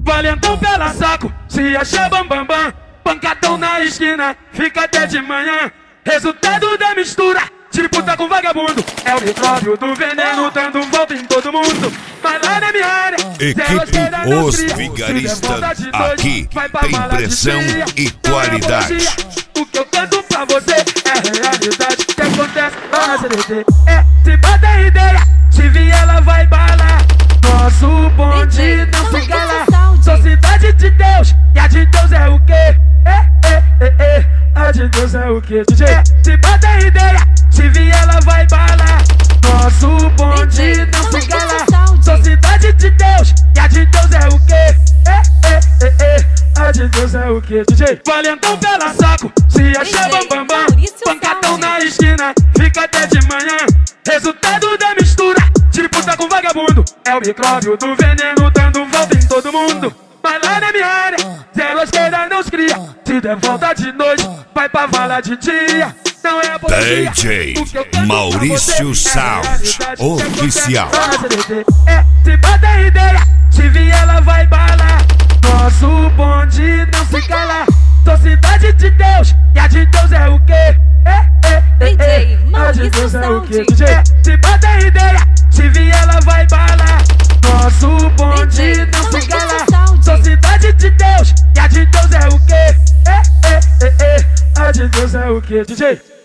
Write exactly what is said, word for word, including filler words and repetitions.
Valentão pela saco, se acha bambambam bam, bam. Pancadão na esquina, fica até de manhã. Resultado da mistura, disputa com vagabundo. É o micróbio do veneno dando volta em todo mundo. Mas lá na minha área, equipe Os Vigaristas, aqui tem pressão e qualidade. O que eu canto pra você é realidade. O que acontece lá na C D T é, se bota ideia, se vier ela vai balar. Nosso bonde não se cala. Sou cidade de Deus, e a de Deus é o quê? É, é, é, é. A de Deus é o quê, D J? É, se bota ideia, se vier ela vai balar. Nosso bonde não se cala. Sou cidade de Deus, e a de Deus é o quê? É, é, é, é. A de Deus é o quê, D J? Valentão pela saco, se acha bambambam bam, bam. Pancadão na esquina, fica até de manhã. Resultado da mistura, disputa com vagabundo. É o micróbio do veneno dando volta em todo mundo. Mas lá na minha área, zero esquerda não se cria. Se der volta de noite, vai pra vala de dia. Não é apologia. D J Maurício Sound Oficial. É, se bota ideia, se vier ela vai balar. Nosso bonde não se cala. Sou cidade de Deus, e a de Deus é o quê? É, é, é, é. A de Deus é o quê, D J? É, se bota ideia, se vier ela vai balar. Nosso bonde não se cala. Sou cidade de Deus, e a de Deus é o quê? É, é, é, é. A de Deus é o quê, D J?